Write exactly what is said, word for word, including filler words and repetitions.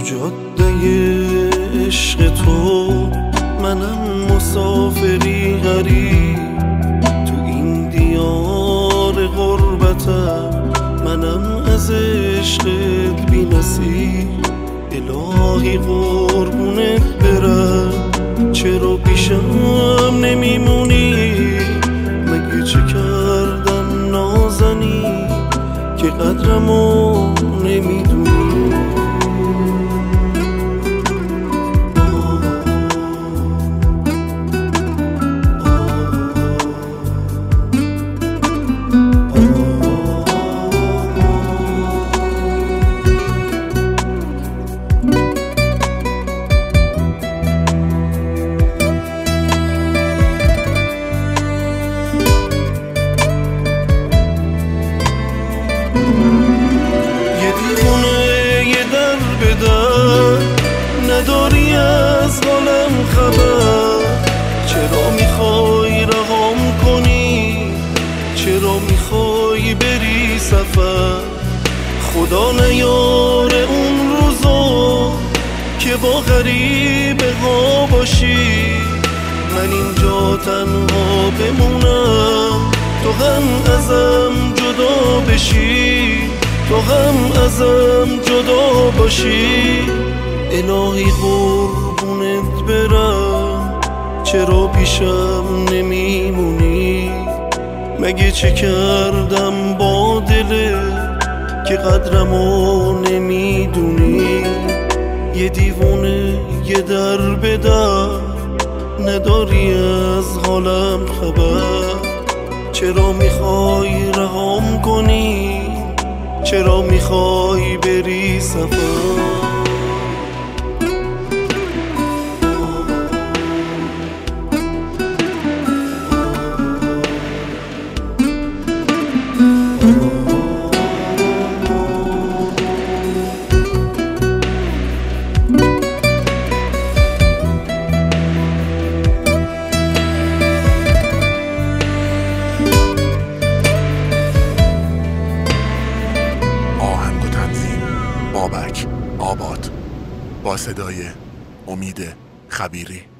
جاده عشق تو منم مسافری غریب، تو این دیار غربتم منم از عشقت بی نصیب. الهی قربونت برم چرا پیشم نمیمونی؟ مگه چه کردم نازنی که قدرمو نمیدونی؟ نداری از حالم خبر، چرا میخوای رهام کنی؟ چرا میخوای بری سفر؟ خدا نیاره اون روزا که با غریبه ها باشی، من اینجا تنها بمونم تو هم ازم جدا بشی، تو هم ازم جدا باشی. الهی قربونت برم چرا پیشم نمیمونی؟ مگه چه کردم با دلت که قدرمو نمیدونی؟ یه دیوونه یه در به در نداری از حالم خبر، چرا میخوای رهام کنی؟ چرا میخوای بری سفر؟ بابک آباد با صدای امید خبیری.